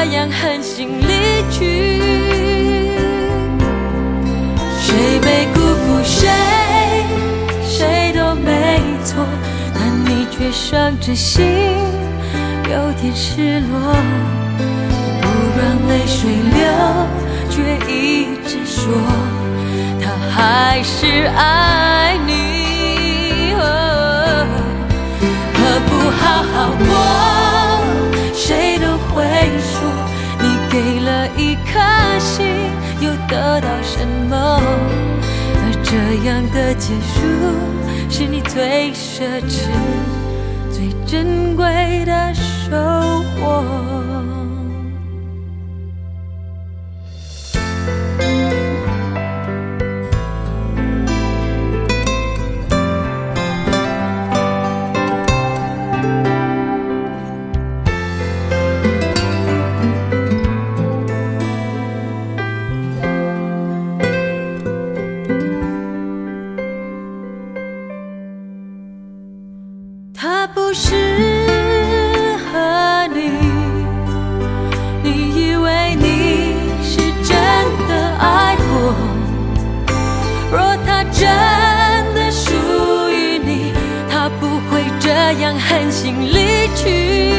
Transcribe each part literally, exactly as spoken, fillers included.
样狠心离去？谁没辜负谁，谁都没错，但你却伤着心，有点失落。不让泪水流，却一直说他还是爱你。哦，何不好好过？谁都会说，你给了一颗心，又得到什么？而这样的结束，是你最奢侈、最珍贵的收获。他不适合你，你以为你是真的爱过，若他真的属于你，他不会这样狠心离去。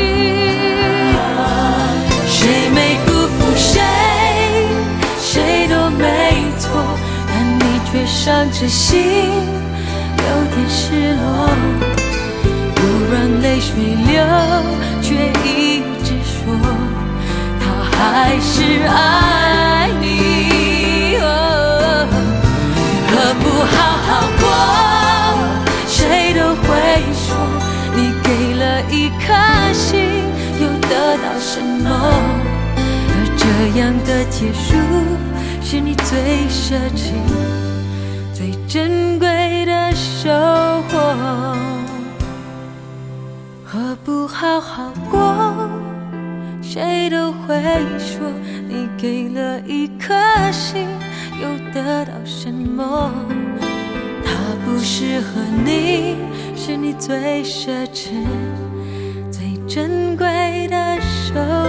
谁没辜负谁，谁都没错，但你却伤着心，有点失落。不让泪水流，却一直说他还是爱你。哦，何不好好过？谁都会说，你给了一颗心，又得到什么？而这样的结束，是你最奢侈、最珍贵的收获。何不好好过？谁都会说，你给了一颗心，又得到什么？它不适合你，是你最奢侈、最珍贵的收获。